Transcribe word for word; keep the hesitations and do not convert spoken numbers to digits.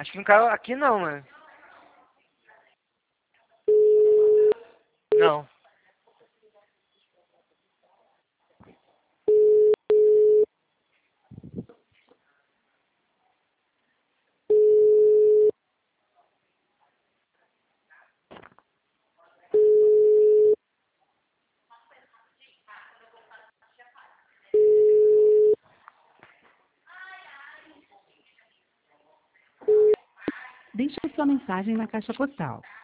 Acho que não caiu aqui não, mano. Não. Deixe sua mensagem na caixa postal